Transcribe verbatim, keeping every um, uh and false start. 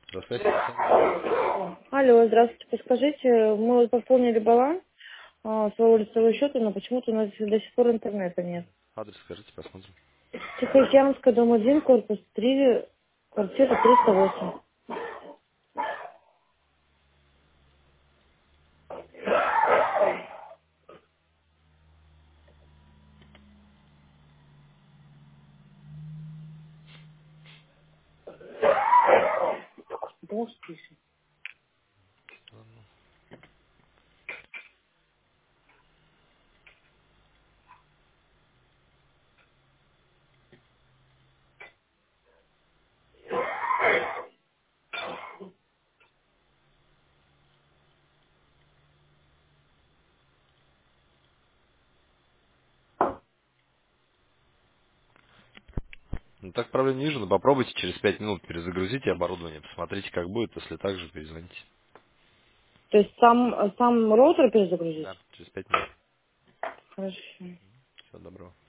Здравствуйте, Александр. Алло, здравствуйте. Подскажите, мы вот пополнили баланс а, своего лицевого счета, но почему-то у нас до сих пор интернета нет. Адрес скажите, посмотрим. Тихоокеанская, дом один, корпус три, квартира триста восемь. Боже, пишет. Ну так проблем не вижу, но попробуйте через пять минут перезагрузите оборудование, посмотрите, как будет, если так же перезвоните. То есть сам, сам роутер перезагрузить? Да, через пять минут. Хорошо. Всего доброго.